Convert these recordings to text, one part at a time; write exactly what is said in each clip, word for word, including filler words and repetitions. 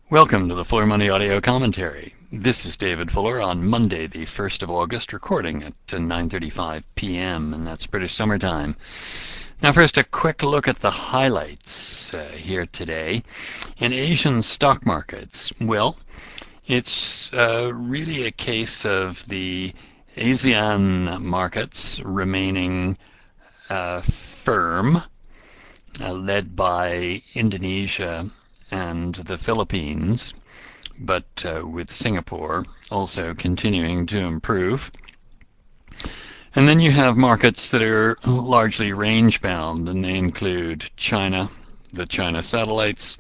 Welcome to the Fuller Money Audio Commentary. This is David Fuller on Monday, the first of August, recording at nine thirty-five p m, and that's British summertime. Now first, a quick look at the highlights uh, here today. In Asian stock markets, well, it's uh, really a case of the ASEAN markets remaining uh, firm, uh, led by Indonesia and the Philippines, but uh, with Singapore also continuing to improve. And then you have markets that are largely range-bound, and they include China, the China satellites.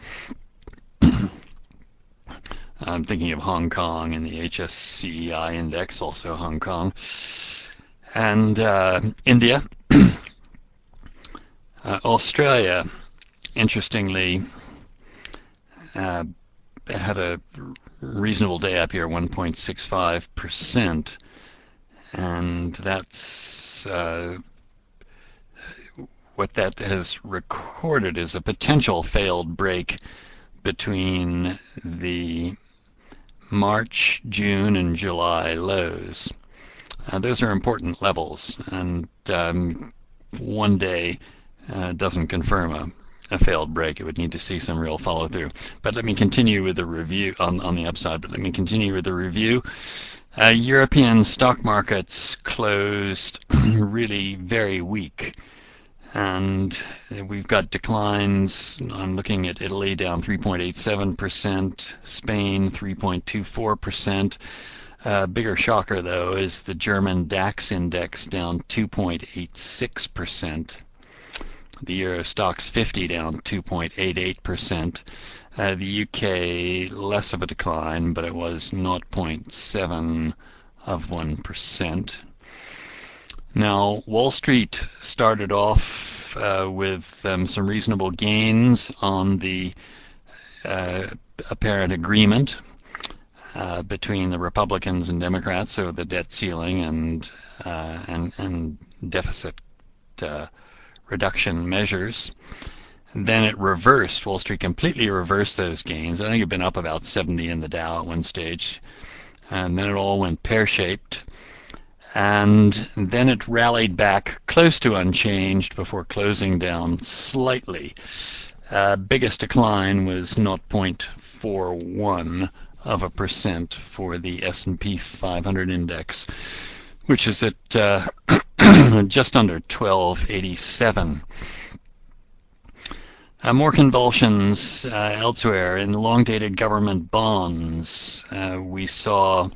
I'm thinking of Hong Kong and the H S C E I index, also Hong Kong, and uh, India. uh, Australia, interestingly, Uh, had a reasonable day up here, one point six five percent, and that's uh, what that has recorded is a potential failed break between the March, June, and July lows. Uh, those are important levels, and um, one day uh, doesn't confirm a a failed break. It would need to see some real follow through. But let me continue with the review on, on the upside, but let me continue with the review. Uh, European stock markets closed really very weak. And we've got declines. I'm looking at Italy down three point eight seven percent, Spain three point two four percent. Uh, bigger shocker, though, is the German DAX index down two point eight six percent. The Euro Stoxx fifty down two point eight eight percent. Uh, the U K less of a decline, but it was zero point seven of one percent. Now, Wall Street started off uh, with um, some reasonable gains on the uh, apparent agreement uh, between the Republicans and Democrats over the debt ceiling and uh, and, and deficit uh, reduction measures. And then it reversed. Wall Street completely reversed those gains. I think it had been up about seventy in the Dow at one stage. And then it all went pear-shaped. And then it rallied back close to unchanged before closing down slightly. Uh, biggest decline was zero point four one of a percent for the S and P five hundred index, which is at uh, just under twelve eighty-seven. Uh, more convulsions uh, elsewhere. In long-dated government bonds, uh, we saw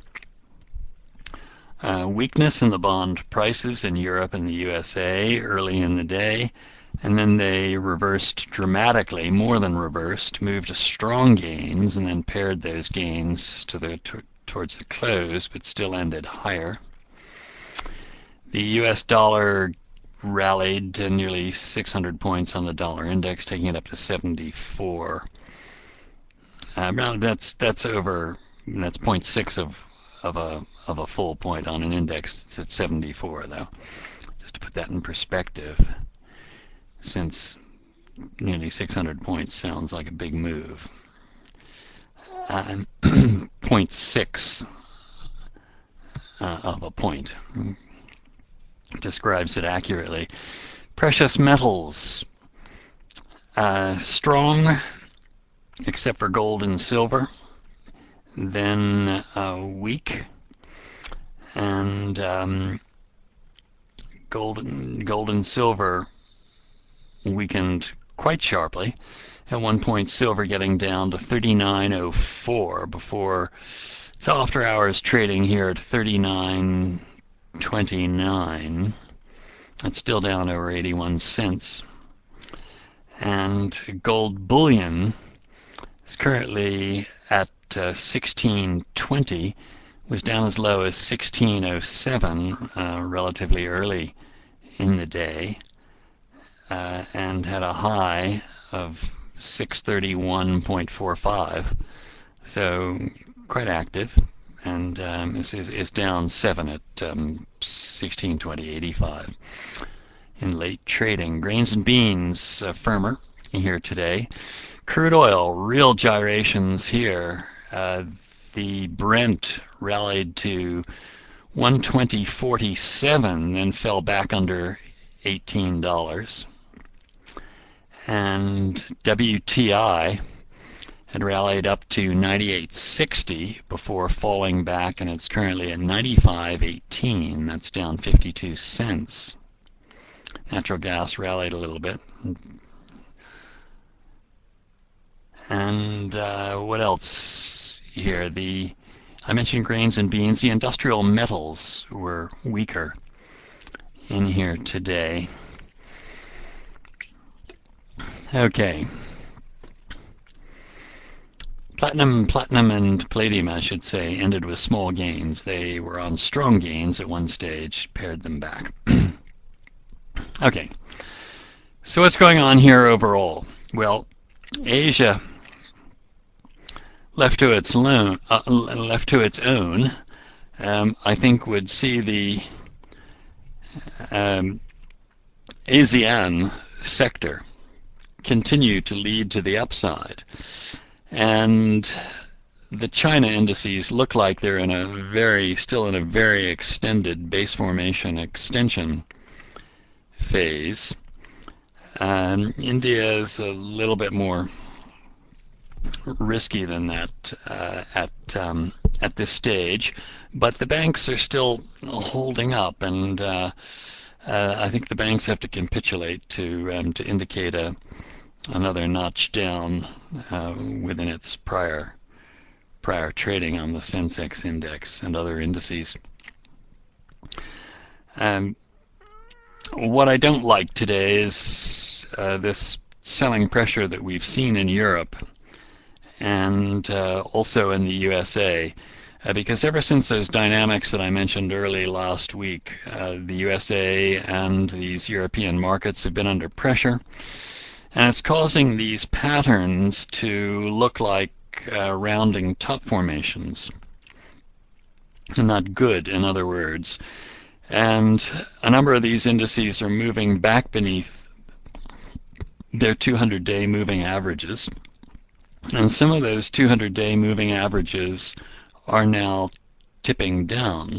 uh, weakness in the bond prices in Europe and the U S A early in the day, and then they reversed dramatically, more than reversed, moved to strong gains, and then paired those gains to the t- towards the close, but still ended higher. The U S dollar rallied to nearly six hundred points on the dollar index, taking it up to seventy-four. Uh, that's that's over. That's zero point six of of a of a full point on an index. It's at seventy-four, though. Just to put that in perspective, since nearly six hundred points sounds like a big move. Uh, zero point six uh, of a point describes it accurately. Precious metals, uh, strong, except for gold and silver, then uh, weak, and um, gold, and, gold and silver weakened quite sharply. At one point, silver getting down to thirty-nine oh four before it's after hours trading here at thirty-nine twenty-nine. It's still down over eighty-one cents. And gold bullion is currently at uh, sixteen twenty. Was down as low as sixteen oh seven uh, relatively early in the day, uh, and had a high of six thirty-one point four five. So quite active. And um, is, is, is down seven at um, sixteen twenty eighty-five in late trading. Grains and beans uh, firmer here today. Crude oil, real gyrations here. Uh, the Brent rallied to one twenty forty-seven, then fell back under eighteen dollars. And W T I had rallied up to ninety-eight sixty before falling back, and it's currently at ninety-five eighteen. That's down fifty-two cents. Natural gas rallied a little bit. And uh, what else here? The I mentioned grains and beans. The industrial metals were weaker in here today. Okay. Platinum, platinum and palladium, I should say, ended with small gains. They were on strong gains at one stage, pared them back. Okay. So what's going on here overall? Well, Asia, left to its own, uh, left to its own, um, I think would see the um, ASEAN sector continue to lead to the upside, and the China indices look like they're in a very, still in a very extended base formation extension phase. Um, India is a little bit more risky than that uh, at um, at this stage, but the banks are still holding up, and uh, uh, I think the banks have to capitulate to um, to indicate a another notch down uh, within its prior prior trading on the Sensex index and other indices. Um, what I don't like today is uh, this selling pressure that we've seen in Europe and uh, also in the U S A, uh, because ever since those dynamics that I mentioned early last week, uh, the U S A and these European markets have been under pressure, and it's causing these patterns to look like uh, rounding top formations, not good, in other words. And a number of these indices are moving back beneath their two hundred day moving averages. And some of those two hundred day moving averages are now tipping down.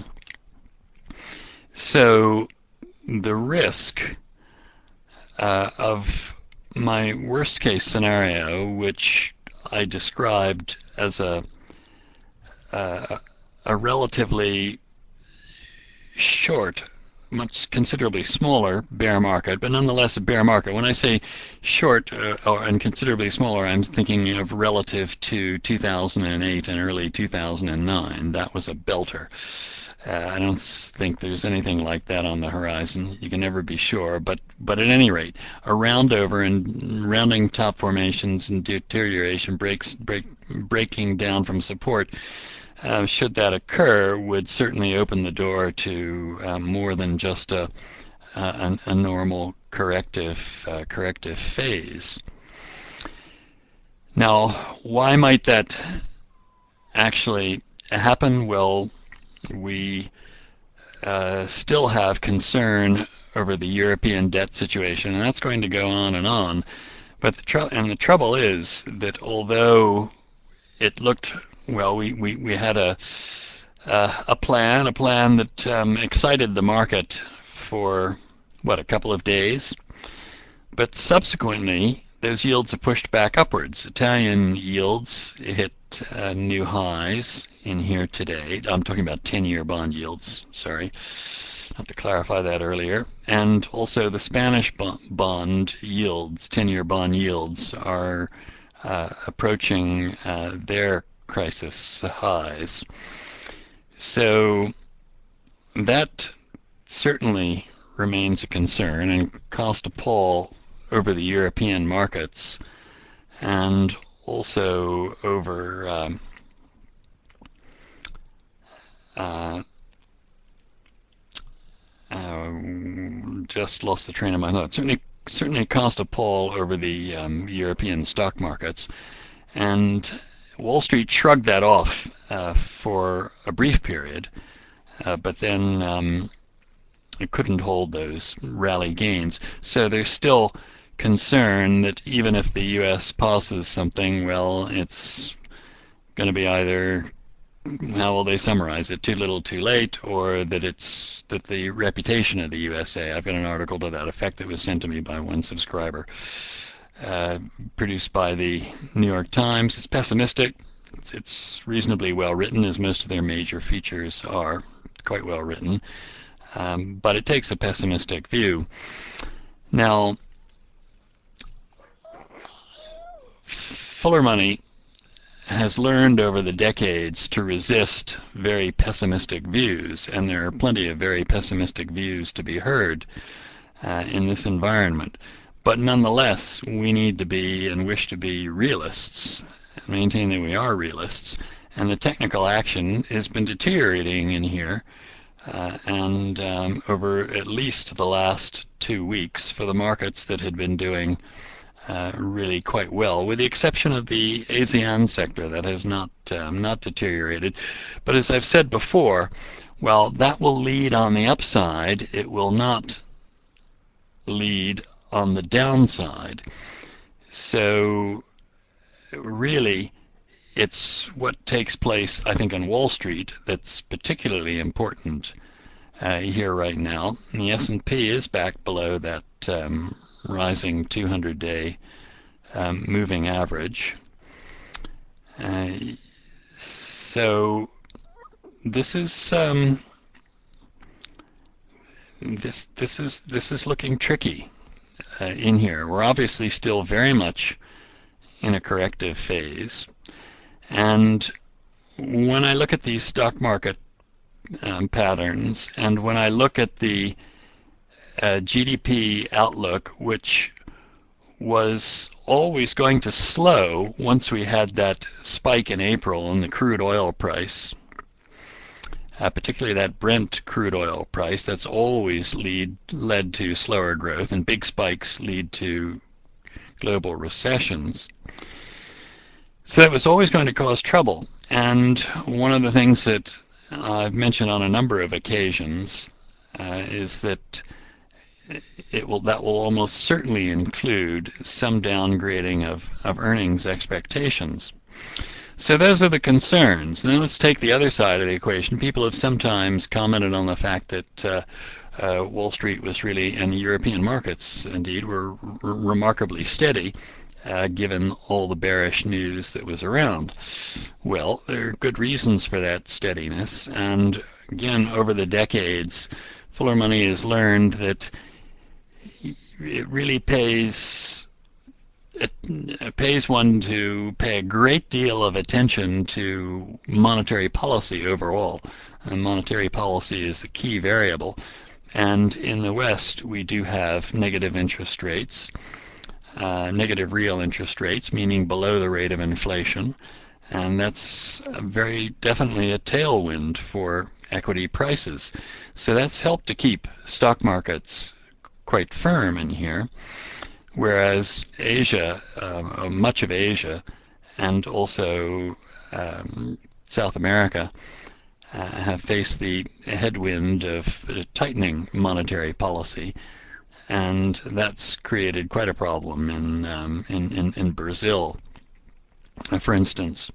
So the risk uh, of my worst case scenario, which I described as a uh, a relatively short, much considerably smaller bear market, but nonetheless a bear market. When I say short uh, or, and considerably smaller, I'm thinking of relative to two thousand eight and early two thousand nine. That was a belter. Uh, I don't think there's anything like that on the horizon. You can never be sure, but but at any rate, a round over and rounding top formations and deterioration, breaks break breaking down from support. Uh, should that occur, would certainly open the door to uh, more than just a, a, a normal corrective uh, corrective phase. Now, why might that actually happen? Well, we uh, still have concern over the European debt situation, and that's going to go on and on. But the tr- and the trouble is that although it looked well, we, we, we had a uh, a plan, a plan that um, excited the market for what, a couple of days, but subsequently those yields have pushed back upwards. Italian yields hit uh, new highs in here today. I'm talking about ten-year bond yields. Sorry, I have to clarify that earlier. And also the Spanish bond yields, ten-year bond yields, are uh, approaching uh, their crisis highs. So that certainly remains a concern and caused a pall over the European markets and also over um, uh, uh, just lost the train of my thought. Certainly, certainly caused a pall over the um, European stock markets, and Wall Street shrugged that off uh, for a brief period, uh, but then um, it couldn't hold those rally gains. So there's still concern that even if the U S passes something, well, it's going to be either, how will they summarize it, too little too late, or that it's that the reputation of the U S A, I've got an article to that effect that was sent to me by one subscriber, uh, produced by the New York Times. It's pessimistic. It's, it's reasonably well written, as most of their major features are quite well written, um, but it takes a pessimistic view. Now, Fuller Money has learned over the decades to resist very pessimistic views, and there are plenty of very pessimistic views to be heard uh, in this environment. But nonetheless, we need to be and wish to be realists, and maintain that we are realists, and the technical action has been deteriorating in here, uh, and um, over at least the last two weeks for the markets that had been doing Uh, really quite well, with the exception of the ASEAN sector that has not um, not deteriorated. But as I've said before, well, that will lead on the upside. It will not lead on the downside. So really, it's what takes place, I think, on Wall Street that's particularly important uh, here right now. And the S and P is back below that um, rising two hundred day um, moving average. Uh, so this is um, this this is this is looking tricky uh, in here. We're obviously still very much in a corrective phase, and when I look at these stock market um, patterns, and when I look at the uh, G D P outlook, which was always going to slow once we had that spike in April in the crude oil price, uh, particularly that Brent crude oil price, that's always lead, led to slower growth, and big spikes lead to global recessions. So that was always going to cause trouble. And one of the things that I've mentioned on a number of occasions uh, is that it will that will almost certainly include some downgrading of, of earnings expectations. So those are the concerns. Now let's take the other side of the equation. People have sometimes commented on the fact that uh, uh, Wall Street was really, and the European markets indeed, were r- remarkably steady uh, given all the bearish news that was around. Well, there are good reasons for that steadiness, and again, over the decades, Fuller Money has learned that it really pays it pays one to pay a great deal of attention to monetary policy overall. And monetary policy is the key variable. And in the West, we do have negative interest rates, uh, negative real interest rates, meaning below the rate of inflation. And that's very definitely a tailwind for equity prices. So that's helped to keep stock markets quite firm in here, whereas Asia, um, much of Asia, and also um, South America uh, have faced the headwind of tightening monetary policy, and that's created quite a problem in um, in, in, in Brazil, uh, for instance.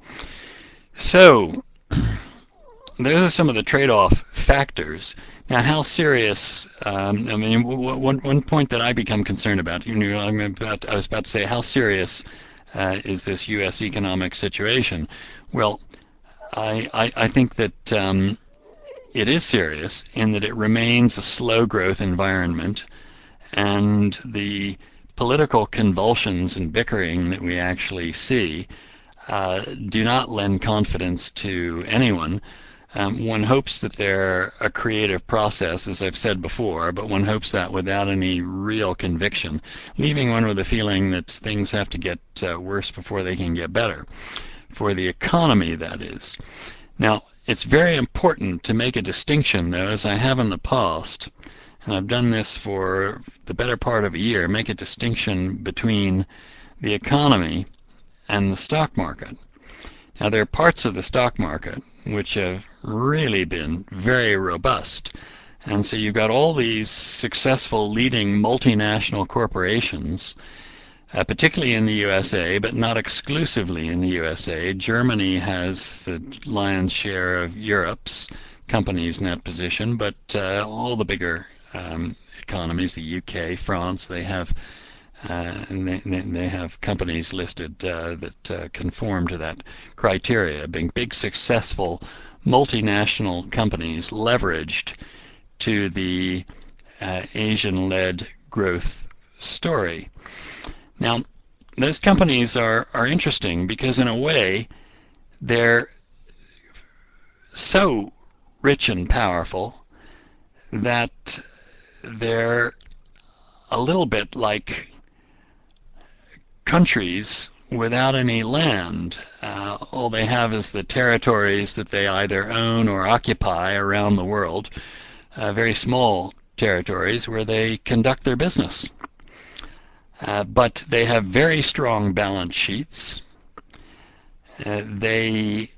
So those are some of the trade-off factors. Now, how serious? Um, I mean, one one point that I become concerned about. You know, I'm about. I was about to say, how serious uh, is this U S economic situation? Well, I I, I think that um, it is serious in that it remains a slow growth environment, and the political convulsions and bickering that we actually see uh, do not lend confidence to anyone. Um, one hopes that they're a creative process, as I've said before, but one hopes that without any real conviction, leaving one with a feeling that things have to get uh, worse before they can get better, for the economy, that is. Now, it's very important to make a distinction, though, as I have in the past, and I've done this for the better part of a year, make a distinction between the economy and the stock market. Now, there are parts of the stock market which have really been very robust, And so you've got all these successful leading multinational corporations, uh, particularly in the U S A, but not exclusively in the U S A. Germany has the lion's share of Europe's companies in that position, but uh, all the bigger um, economies, the U K, France, they have uh, they, they have companies listed uh, that uh, conform to that criteria, being big, successful multinational companies leveraged to the uh, Asian-led growth story. Now, those companies are, are interesting because in a way they're so rich and powerful that they're a little bit like countries without any land. Uh, all they have is the territories that they either own or occupy around the world, uh, very small territories where they conduct their business. Uh, but they have very strong balance sheets. Uh, they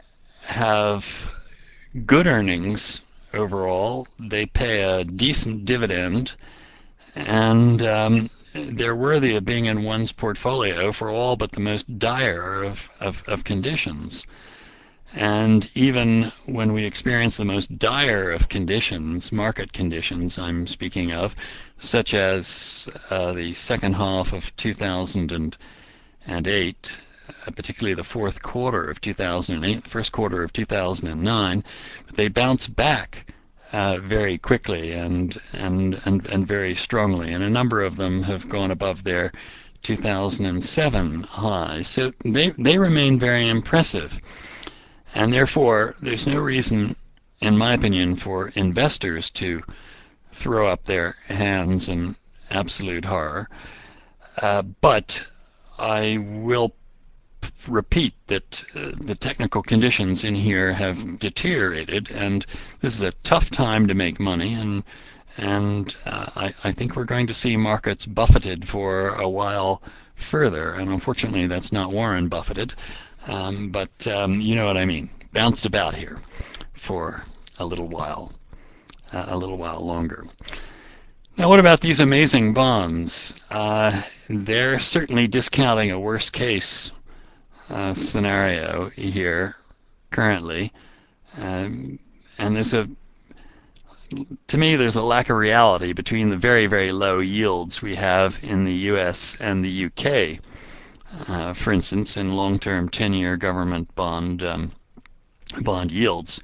have good earnings overall. They pay a decent dividend, and um, they're worthy of being in one's portfolio for all but the most dire of, of, of conditions. And even when we experience the most dire of conditions, market conditions I'm speaking of, such as uh, the second half of two thousand eight, uh, particularly the fourth quarter of two thousand eight, the first quarter of two thousand nine, they bounce back uh, very quickly and, and, and, and very strongly, and a number of them have gone above their two thousand seven highs. So they, they remain very impressive. And therefore, there's no reason, in my opinion, for investors to throw up their hands in absolute horror. Uh, but I will p- repeat that uh, the technical conditions in here have deteriorated, and this is a tough time to make money, and and uh, I, I think we're going to see markets buffeted for a while further. And unfortunately, that's not Warren buffeted. Um, but um, you know what I mean. Bounced about here for a little while, uh, a little while longer. Now, what about these amazing bonds? Uh, they're certainly discounting a worst case uh, scenario here currently, um, and there's a, to me, there's a lack of reality between the very, very low yields we have in the U S and the U K. Uh, for instance, in long-term ten-year government bond um, bond yields,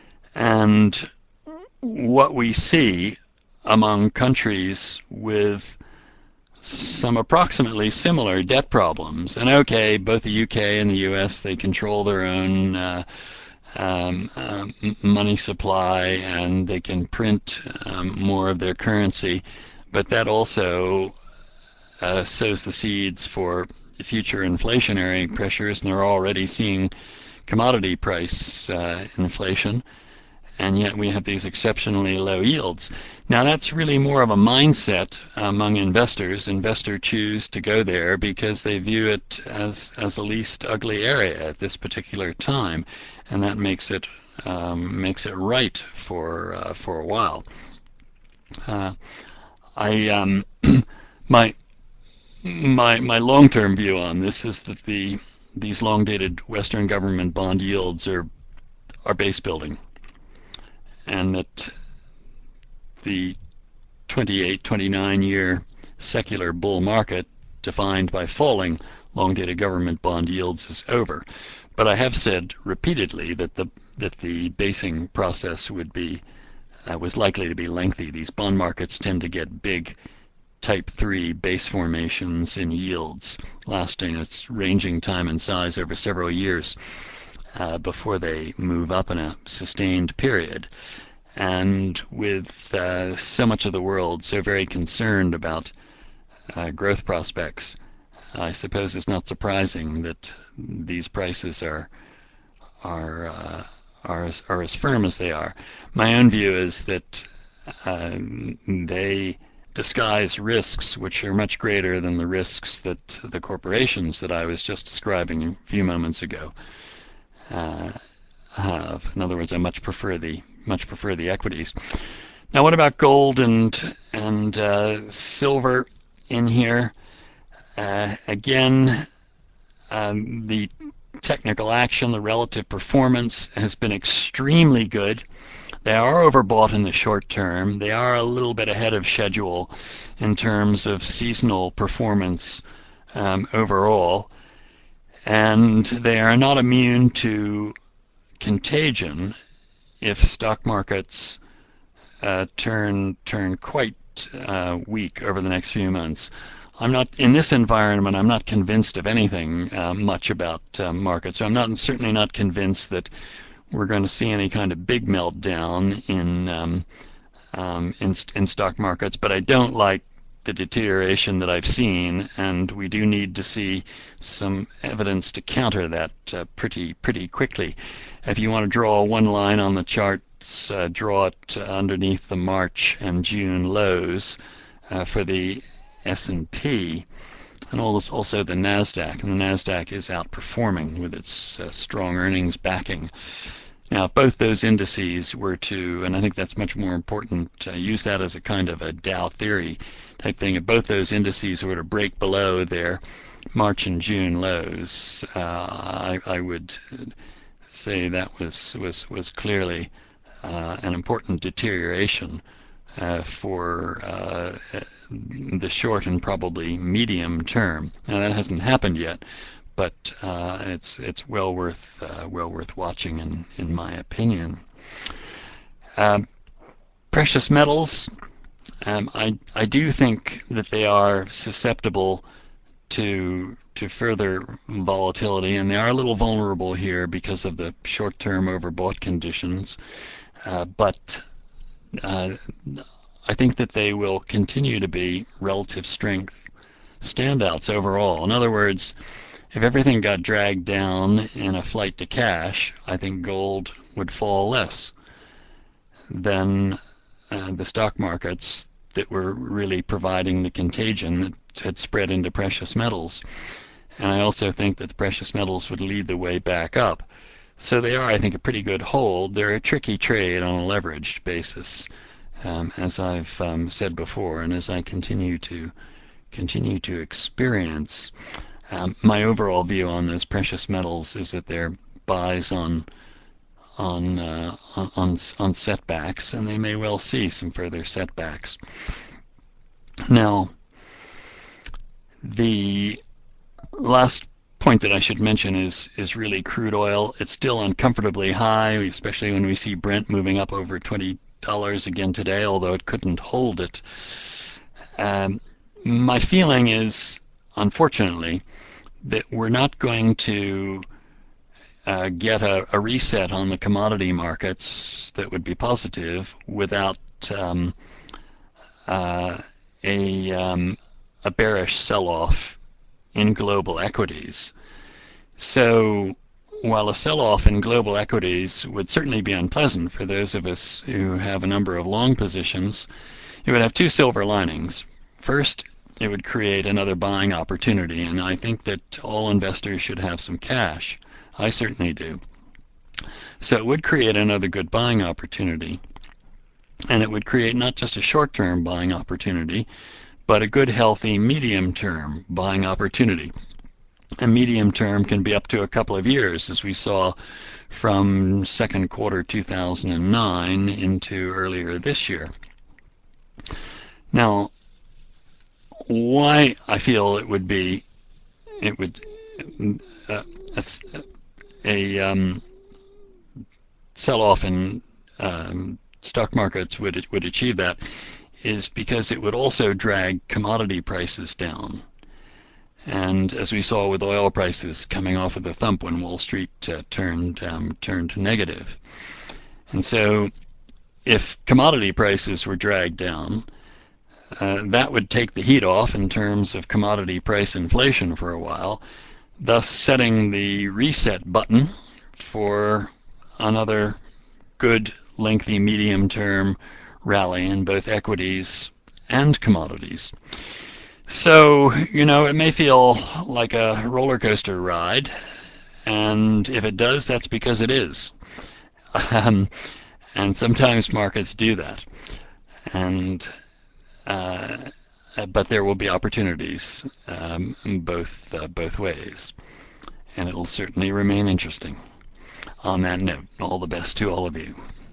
and what we see among countries with some approximately similar debt problems. And okay, both the U K and the U S, they control their own uh, um, um, money supply, and they can print um, more of their currency, but that also uh, sows the seeds for future inflationary pressures, and they're already seeing commodity price uh, inflation, and yet we have these exceptionally low yields. Now that's really more of a mindset among investors. Investors choose to go there because they view it as, as a least ugly area at this particular time, and that makes it um, makes it right for uh, for a while. Uh, I um, my My my long-term view on this is that the these long-dated Western government bond yields are are base building, and that the twenty-eight, twenty-nine year secular bull market defined by falling long-dated government bond yields is over. But I have said repeatedly that the that the basing process would be uh, was likely to be lengthy. These bond markets tend to get big type three base formations in yields, lasting its ranging time and size over several years uh, before they move up in a sustained period. And with uh, so much of the world so very concerned about uh, growth prospects, I suppose it's not surprising that these prices are are uh, are as, are as firm as they are. My own view is that uh, they disguise risks which are much greater than the risks that the corporations that I was just describing a few moments ago uh, have. In other words, I much prefer the much prefer the equities. Now, what about gold and and uh, silver in here? Uh, again, um, the technical action, the relative performance has been extremely good. They are overbought in the short term. They are a little bit ahead of schedule in terms of seasonal performance um, overall, and they are not immune to contagion if stock markets uh, turn turn quite uh, weak over the next few months. I'm not in this environment. I'm not convinced of anything uh, much about uh, markets. So I'm not certainly not convinced that we're going to see any kind of big meltdown in um, um, in, in stock markets. But I don't like the deterioration that I've seen, and we do need to see some evidence to counter that uh, pretty pretty quickly. If you want to draw one line on the charts, uh, draw it underneath the March and June lows uh, for the S and P, and also the NASDAQ. And the NASDAQ is outperforming with its uh, strong earnings backing. Now, if both those indices were to, and I think that's much more important, uh, use that as a kind of a Dow theory type thing. If both those indices were to break below their March and June lows, uh, I, I would say that was was was clearly uh, an important deterioration uh, for uh, the short and probably medium term. Now that hasn't happened yet, but uh, it's it's well worth uh, well worth watching in in my opinion. Uh, precious metals, um, I I do think that they are susceptible to to further volatility, and they are a little vulnerable here because of the short-term overbought conditions. Uh, but uh, I think that they will continue to be relative strength standouts overall. In other words, if everything got dragged down in a flight to cash, I think gold would fall less than uh, the stock markets that were really providing the contagion that had spread into precious metals. And I also think that the precious metals would lead the way back up. So they are, I think, a pretty good hold. They're a tricky trade on a leveraged basis, um, as I've um, said before, and as I continue to continue to experience. Um, my overall view on those precious metals is that they're buys on on, uh, on on setbacks, and they may well see some further setbacks. Now, the last point that I should mention is is really crude oil. It's still uncomfortably high, especially when we see Brent moving up over twenty dollars again today, although it couldn't hold it. Um, my feeling is, unfortunately, that we're not going to uh, get a, a reset on the commodity markets that would be positive without um, uh, a, um, a bearish sell-off in global equities. So while a sell-off in global equities would certainly be unpleasant for those of us who have a number of long positions, it would have two silver linings. First, it would create another buying opportunity, and I think that all investors should have some cash. I certainly do. So it would create another good buying opportunity, and it would create not just a short-term buying opportunity, but a good, healthy, medium-term buying opportunity. A medium term can be up to a couple of years, as we saw from second quarter two thousand nine into earlier this year. Now, why I feel it would be, it would, uh, a, a um, sell-off in um, stock markets would would achieve that is because it would also drag commodity prices down. And as we saw with oil prices coming off of the thump when Wall Street uh, turned um, turned negative. And so if commodity prices were dragged down, uh, that would take the heat off in terms of commodity price inflation for a while, thus setting the reset button for another good, lengthy, medium-term rally in both equities and commodities. So, you know, it may feel like a roller coaster ride, and if it does, that's because it is. Um, and sometimes markets do that. and uh, but there will be opportunities um, both uh, both ways, and it'll certainly remain interesting. On that note, all the best to all of you.